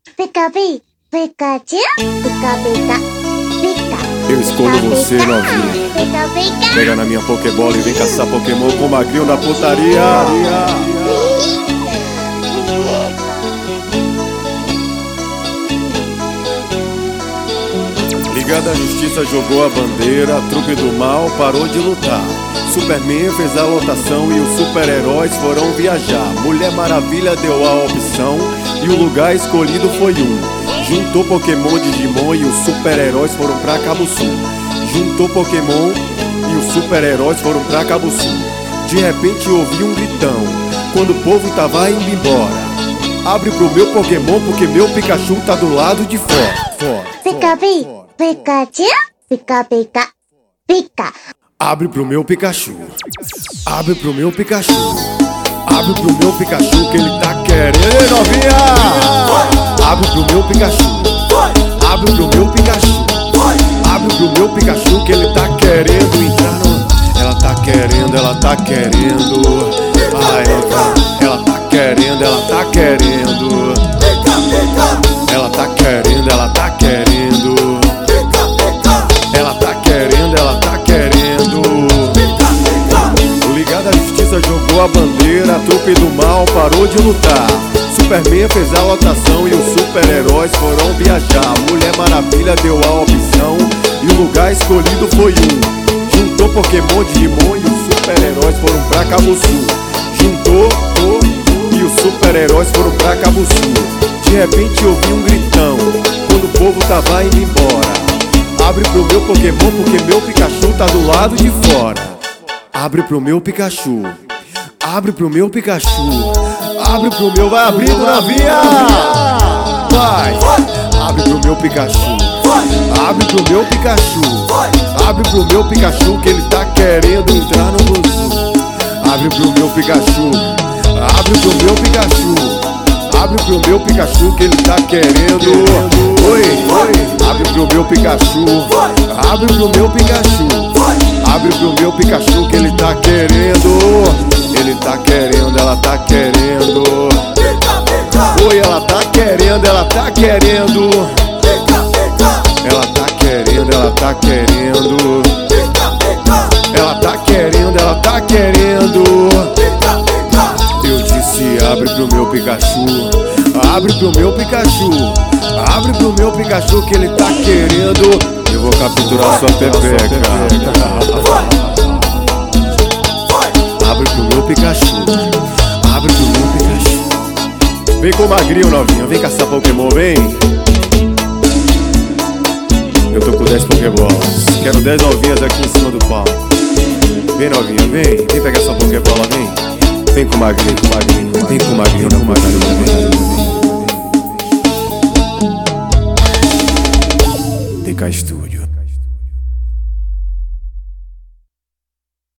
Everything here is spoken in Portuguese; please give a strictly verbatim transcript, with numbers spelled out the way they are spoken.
Pica, pica, Pikachu, pica, pica, pica. Eu escolho você, novinha. Pica, pica. Pega na minha Pokébola e vem caçar Pokémon com o Magrinho da putaria. Liga da Justiça jogou a bandeira, a trupe do mal parou de lutar. Superman fez a lotação e os super-heróis foram viajar. Mulher Maravilha deu a opção e o lugar escolhido foi um. Juntou Pokémon, Digimon e os super-heróis foram pra Cabo Sul. Juntou Pokémon e os super-heróis foram pra Cabo Sul. De repente ouvi um gritão, quando o povo tava indo embora. Abre pro meu Pokémon porque meu Pikachu tá do lado de fora. Fora, Pica, pica, Pikachu, pica, pica, pica. Abre pro meu Pikachu. Abre pro meu Pikachu. Abre pro meu Pikachu que ele tá querendo. Ei, novinha! Abre pro meu Pikachu. Abre pro meu Pikachu. Abre pro meu Pikachu que ele tá querendo entrar no... Ela tá querendo, ela tá querendo. Ai, ela tá, ela tá querendo, ela tá querendo. Ela tá querendo, ela tá querendo. Ela tá querendo, ela tá querendo. O Liga da Justiça jogou a bandeira, a trupe do mal parou de lutar. Superman fez a lotação e os super-heróis foram viajar. Mulher Maravilha deu a opção e o lugar escolhido foi um. Juntou Pokémon, Digimon e os super-heróis foram pra Cabo Sul. Juntou oh, e os super-heróis foram pra Cabo Sul. De repente ouvi um gritão, quando o povo tava indo embora. Abre pro meu Pokémon porque meu Pikachu tá do lado de fora. Abre pro meu Pikachu. Abre pro meu Pikachu. Abre pro meu, vai abrindo na via. Vai. Abre pro meu Pikachu. Abre pro meu Pikachu. Abre pro meu Pikachu que ele tá querendo entrar no Buzu. Abre pro meu Pikachu. Abre pro meu Pikachu. Abre pro meu Pikachu que ele tá querendo. Oi, oi. Abre pro meu Pikachu. Abre pro meu Pikachu. Abre pro meu Pikachu que ele tá querendo. Ele tá querendo, ela tá querendo. Oi, ela tá querendo, ela tá querendo. Ela tá querendo, ela tá querendo. Ela tá querendo, ela tá querendo. Eu disse abre pro meu Pikachu. Abre pro meu Pikachu. Abre pro meu Pikachu que ele tá querendo. Eu vou capturar sua pepeca. Abre pro meu Pikachu. Abre pro meu Pikachu. Vem com o Magrinho, novinho. Vem caçar Pokémon, vem. Eu tô com dez Pokébolas. Quero dez novinhas aqui em cima do palco. Vem, novinha, vem. Vem pegar essa Pokébola, vem. Vem com o Magrinho, com o Magrinho. Vem com o Magrinho, com o Magrinho, vem. D K Studio.